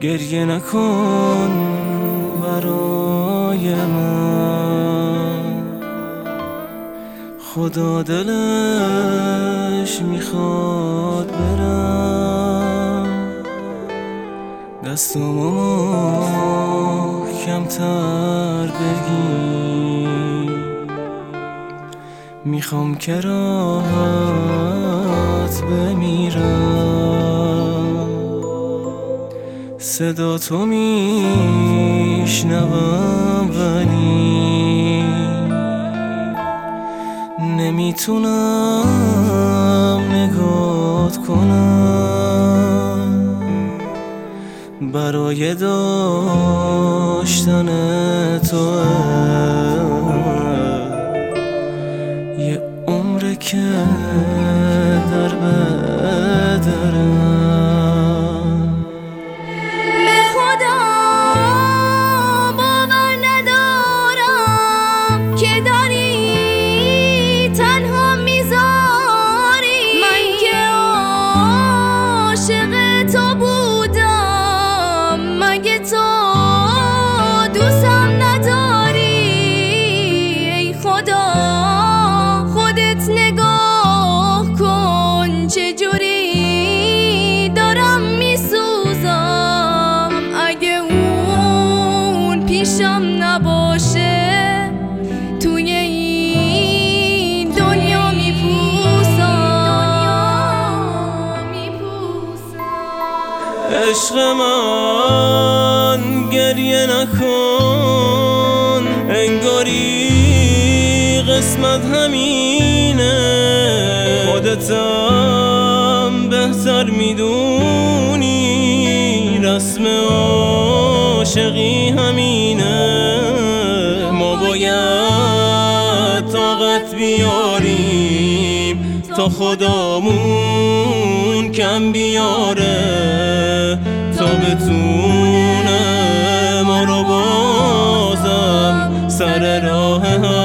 گریه نکن برای من، خدا دلش میخواد برم، دستامو محکم‌تر بگیر، میخوام که راحت بمیرم. صدا تو میشنوم ولی نمیتونم نگات کنم، برای داشتن تو یه عمره که در بدرم. نباشه توی این دنیا میپوسم. عشق من گریه نکن، انگاری قسمت همینه، خودتم بهتر میدونی، رسم عاشقی همینه. ما باید طاقت بیاریم تا خدامون کم بیاره، تا بتونه ما رو بازم سر راه